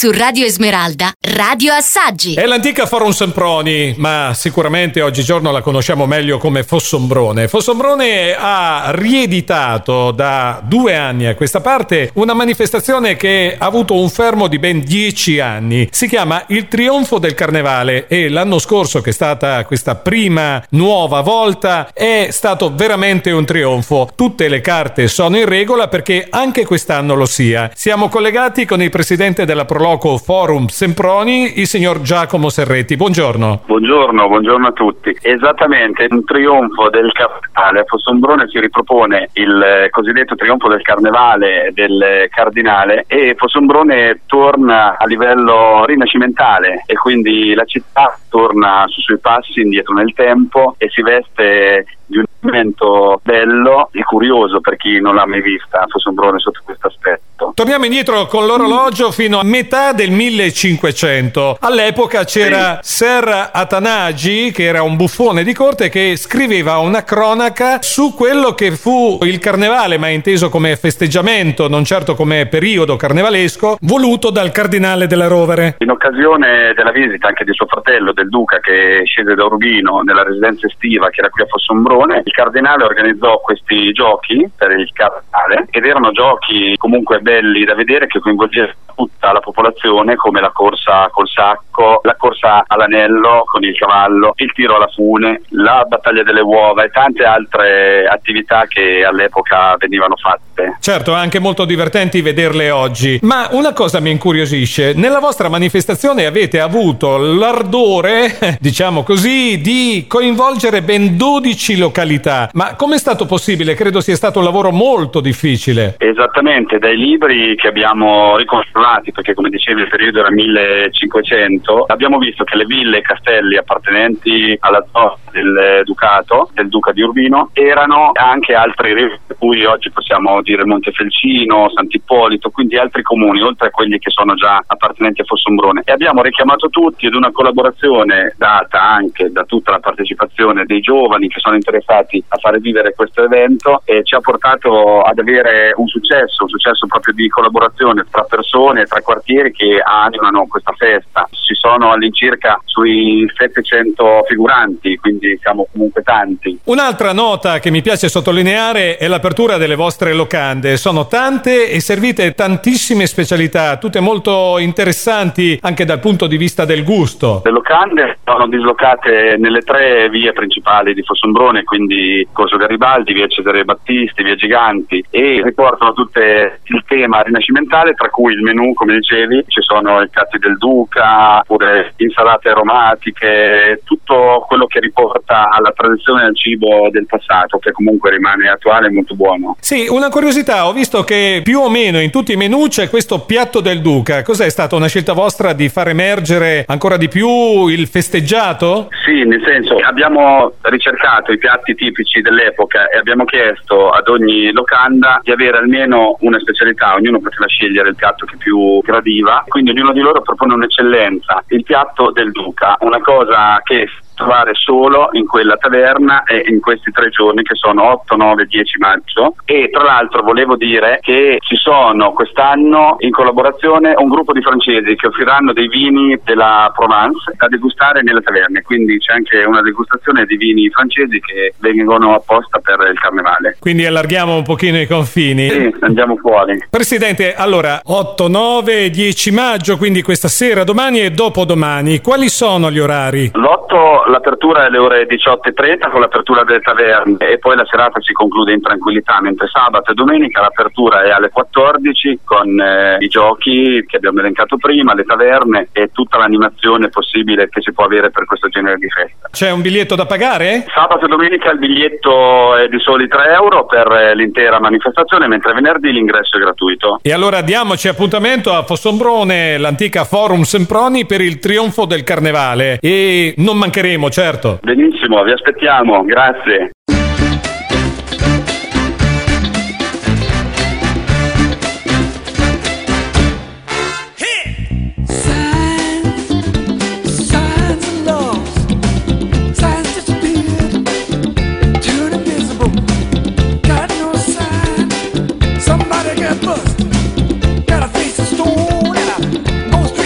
Su Radio Esmeralda, Radio Assaggi. È l'antica Forum Semproni, ma sicuramente oggigiorno la conosciamo meglio come Fossombrone. Fossombrone ha rieditato da 2 anni a questa parte una manifestazione che ha avuto un fermo di ben 10 anni. Si chiama Il Trionfo del Carnevale e l'anno scorso, che è stata questa prima nuova volta, è stato veramente un trionfo. Tutte le carte sono in regola perché anche quest'anno lo sia. Siamo collegati con il presidente della Proloco Forum Semproni, il signor Giacomo Serretti. Buongiorno. Buongiorno a tutti. Esattamente, un trionfo del Carnevale. A Fossombrone si ripropone il cosiddetto trionfo del Carnevale del Cardinale e Fossombrone torna a livello rinascimentale e quindi la città torna sui suoi passi indietro nel tempo e si veste di un evento bello e curioso per chi non l'ha mai vista Fossombrone sotto questo aspetto. Torniamo indietro con l'orologio fino a metà del 1500. All'epoca c'era Ser Atanagi, che era un buffone di corte, che scriveva una cronaca su quello che fu il carnevale, ma inteso come festeggiamento, non certo come periodo carnevalesco, voluto dal cardinale della Rovere. In occasione della visita anche di suo fratello, del duca, che scese da Urbino nella residenza estiva che era qui a Fossombrone, il cardinale organizzò questi giochi per il carnevale ed erano giochi comunque belli da vedere, che coinvolgevano tutta la popolazione, come la corsa col sacco, la corsa all'anello con il cavallo, il tiro alla fune, la battaglia delle uova e tante altre attività che all'epoca venivano fatte. Certo, anche molto divertenti vederle oggi. Ma una cosa mi incuriosisce: nella vostra manifestazione avete avuto l'ardore, diciamo così, di coinvolgere ben 12 località. Ma com'è stato possibile? Credo sia stato un lavoro molto difficile. Esattamente, dai libri che abbiamo ricontrollati, perché come dicevi il periodo era 1500, abbiamo visto che le ville e castelli appartenenti alla zona del Ducato, del Duca di Urbino, erano anche altri, per cui oggi possiamo dire Montefelcino, Sant'Ippolito, quindi altri comuni, oltre a quelli che sono già appartenenti a Fossombrone. E abbiamo richiamato tutti ad una collaborazione data anche da tutta la partecipazione dei giovani che sono interessati a fare vivere questo evento, e ci ha portato ad avere un successo proprio di collaborazione tra persone, tra quartieri che animano questa festa. Ci sono all'incirca sui 700 figuranti, quindi siamo comunque tanti. Un'altra nota che mi piace sottolineare è l'apertura delle vostre locande. Sono tante e servite tantissime specialità, tutte molto interessanti anche dal punto di vista del gusto. Le locande sono dislocate nelle 3 vie principali di Fossombrone, quindi Corso Garibaldi, via Cesare Battisti, via Giganti, e riportano tutte il tema rinascimentale, tra cui il menù, come dicevi, ci sono i piatti del Duca, oppure insalate aromatiche, tutto quello che riporta alla tradizione del cibo del passato, che comunque rimane attuale e molto buono. Sì, una curiosità, ho visto che più o meno in tutti i menù c'è questo piatto del Duca. Cos'è stata una scelta vostra di far emergere ancora di più il festeggiato? Sì, nel senso, abbiamo ricercato i piatti tipici dell'epoca e abbiamo chiesto ad ogni locanda di avere almeno una specialità. Ognuno poteva scegliere il piatto che più gradiva, quindi ognuno di loro propone un'eccellenza, il piatto del Duca, una cosa che trovare solo in quella taverna e in questi 3 giorni che sono 8, 9, 10 maggio. E tra l'altro volevo dire che ci sono quest'anno in collaborazione un gruppo di francesi che offriranno dei vini della Provence da degustare nelle taverne, quindi c'è anche una degustazione di vini francesi che vengono apposta per il carnevale. Quindi allarghiamo un pochino i confini. Sì, andiamo fuori. Presidente, allora 8, 9, 10 maggio, quindi questa sera, domani e dopodomani, quali sono gli orari? L'8 l'apertura è alle ore 18:30 con l'apertura delle taverne e poi la serata si conclude in tranquillità, mentre sabato e domenica l'apertura è alle 14 con i giochi che abbiamo elencato prima, le taverne e tutta l'animazione possibile che si può avere per questo genere di festa. C'è un biglietto da pagare? Sabato e domenica il biglietto è di soli 3 euro per l'intera manifestazione, mentre venerdì l'ingresso è gratuito. E allora diamoci appuntamento a Fossombrone, l'antica Forum Semproni, per il trionfo del Carnevale, e non mancheremo, certo. Benissimo, vi aspettiamo, grazie. Somebody get bust, gotta face the stone and a ghost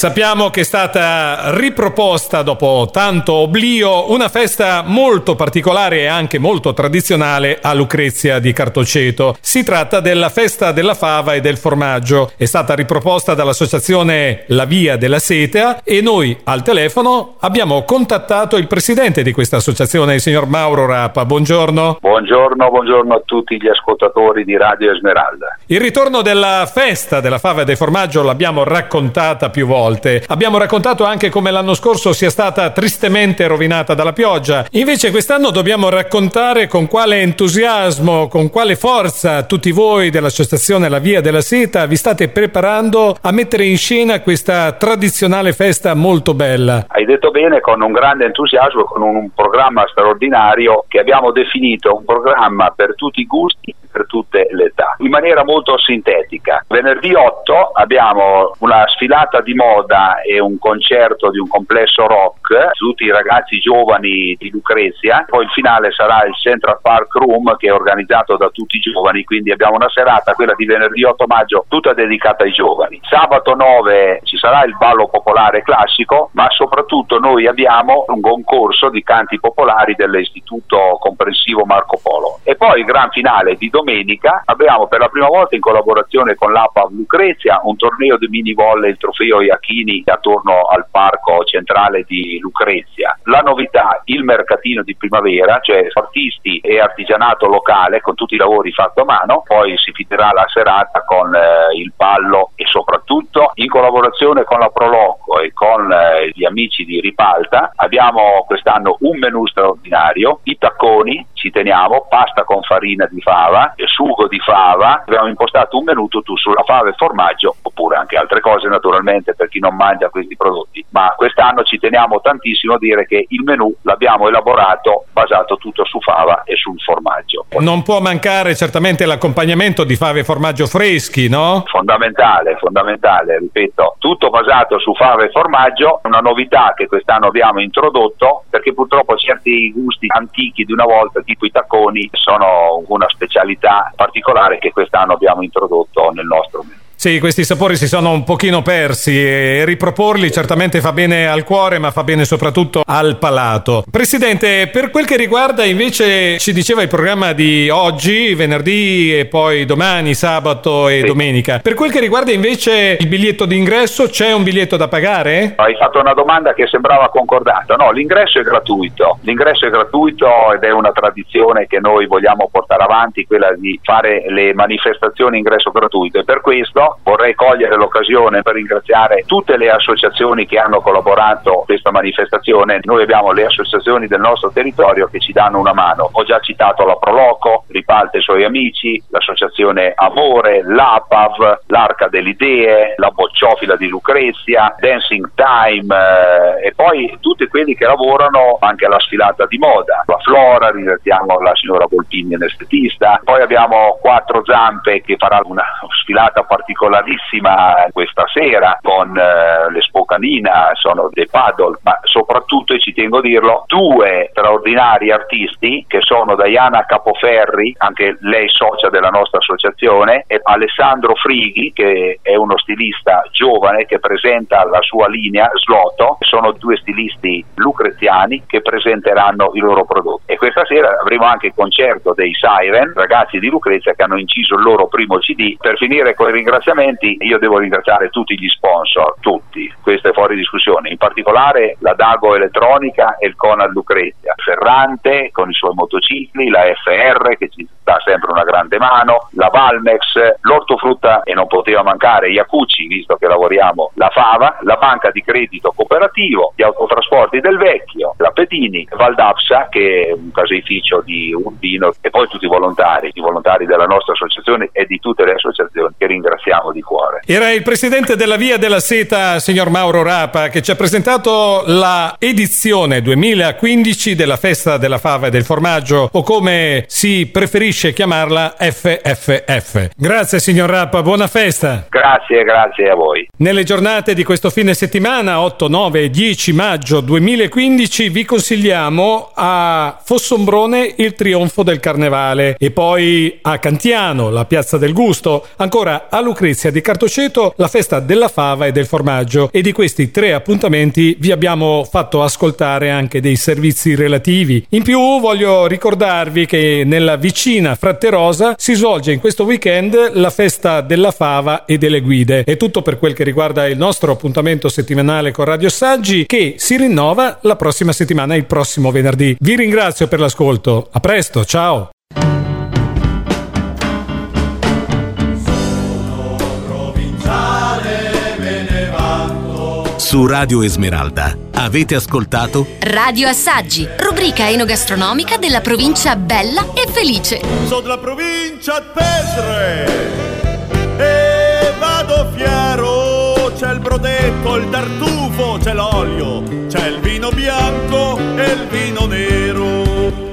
Sappiamo che è stata riproposta dopo tanto oblio una festa molto particolare e anche molto tradizionale a Lucrezia di Cartoceto. Si tratta della festa della fava e del formaggio. È stata riproposta dall'associazione La Via della Seta e noi al telefono abbiamo contattato il presidente di questa associazione, il signor Mauro Rapa. Buongiorno. Buongiorno a tutti gli ascoltatori di Radio Esmeralda. Il ritorno della festa della fava e del formaggio l'abbiamo raccontata più volte. Abbiamo raccontato anche come l'anno scorso sia stata tristemente rovinata dalla pioggia. Invece quest'anno dobbiamo raccontare con quale entusiasmo, con quale forza tutti voi dell'associazione La Via della Seta vi state preparando a mettere in scena questa tradizionale festa molto bella. Hai detto bene, con un grande entusiasmo e con un programma straordinario che abbiamo definito un programma per tutti i gusti, per tutte le età, in maniera molto sintetica. Venerdì 8 abbiamo una sfilata di moda e un concerto di un complesso rock, tutti i ragazzi giovani di Lucrezia, poi il finale sarà il Central Park Room, che è organizzato da tutti i giovani, quindi abbiamo una serata, quella di venerdì 8 maggio, tutta dedicata ai giovani. Sabato 9 ci sarà il ballo popolare classico, ma soprattutto noi abbiamo un concorso di canti popolari dell'Istituto Comprensivo Marco Polo. E poi il gran finale di domenica abbiamo per la prima volta in collaborazione con l'APAV Lucrezia un torneo di mini volley, il trofeo Iachini, attorno al parco centrale di Lucrezia. La novità, il mercatino di primavera, cioè artisti e artigianato locale con tutti i lavori fatti a mano, poi si finirà la serata con il ballo e soprattutto in collaborazione con la Proloco e con gli amici di Ripalta abbiamo quest'anno un menù straordinario, i tacconi, ci teniamo, pasta con farina di fava, sugo di fava, abbiamo impostato un menù tutto sulla fava e formaggio, oppure anche altre cose naturalmente per chi non mangia questi prodotti, ma quest'anno ci teniamo tantissimo a dire che il menù l'abbiamo elaborato basato tutto su fava e sul formaggio. Non può mancare certamente l'accompagnamento di fave e formaggio freschi, no? Fondamentale, ripeto, tutto basato su fava e formaggio, una novità che quest'anno abbiamo introdotto, perché purtroppo certi gusti antichi di una volta, tipo i tacconi, sono una specialità particolare che quest'anno abbiamo introdotto nel nostro menù. Sì, questi sapori si sono un pochino persi e riproporli certamente fa bene al cuore, ma fa bene soprattutto al palato. Presidente, per quel che riguarda invece, ci diceva il programma di oggi, venerdì e poi domani, sabato e domenica. Per quel che riguarda invece il biglietto d'ingresso, c'è un biglietto da pagare? Hai fatto una domanda che sembrava concordata. No, l'ingresso è gratuito. L'ingresso è gratuito ed è una tradizione che noi vogliamo portare avanti, quella di fare le manifestazioni ingresso gratuito, e per questo vorrei cogliere l'occasione per ringraziare tutte le associazioni che hanno collaborato a questa manifestazione. Noi abbiamo le associazioni del nostro territorio che ci danno una mano. Ho già citato la Proloco, Ripalta e i suoi amici, l'associazione Amore, l'APAV, l'Arca delle Idee, la Bocciofila di Lucrezia, Dancing Time e poi tutti quelli che lavorano anche alla sfilata di moda. La Flora, ringraziamo la signora Volpini, l'estetista. Poi abbiamo Quattro Zampe che farà una sfilata particolarissima questa sera con l'Expo Canina, sono dei paddle, ma soprattutto, e ci tengo a dirlo, due straordinari artisti che sono Diana Capoferri, anche lei socia della nostra associazione, e Alessandro Frighi, che è uno stilista giovane che presenta la sua linea Sloto. Sono due stilisti lucreziani che presenteranno i loro prodotti. E questa sera avremo anche il concerto dei Siren, ragazzi di Lucrezia che hanno inciso il loro primo CD. Per finire con i ringraziamenti, io devo ringraziare tutti gli sponsor, tutti, questo è fuori discussione, in particolare la Dago Elettronica e il Conad Lucrezia, Ferrante con i suoi motocicli, la FR che ci dà sempre una grande mano, la Valmex, l'ortofrutta e non poteva mancare Iacucci, visto che lavoriamo, la Fava, la Banca di Credito Cooperativo, gli Autotrasporti del Vecchio, la Pedini, Valdapsa che è un caseificio di Urbino, e poi tutti i volontari della nostra associazione e di tutte le associazioni che ringraziamo di cuore. Era il presidente della Via della Seta, signor Mauro Rapa, che ci ha presentato la edizione 2015 della Festa della Fava e del Formaggio, o come si preferisce chiamarla, FFF. Grazie signor Rapa, buona festa. Grazie a voi. Nelle giornate di questo fine settimana, 8, 9 e 10 maggio 2015, vi consigliamo a Fossombrone il Trionfo del Carnevale, e poi a Cantiano la Piazza del Gusto, ancora a Lucrezia di Cartoceto Aceto, la festa della fava e del formaggio, e di questi 3 appuntamenti vi abbiamo fatto ascoltare anche dei servizi relativi. In più voglio ricordarvi che nella vicina Fratterosa si svolge in questo weekend la festa della fava e delle guide. È tutto per quel che riguarda il nostro appuntamento settimanale con Radio Saggi, che si rinnova la prossima settimana, il prossimo venerdì. Vi ringrazio per l'ascolto, a presto, ciao! Su Radio Esmeralda avete ascoltato Radio Assaggi, rubrica enogastronomica della provincia bella e felice. Sono della provincia di Pestre e vado fiero, c'è il brodetto, il tartufo, c'è l'olio, c'è il vino bianco e il vino nero.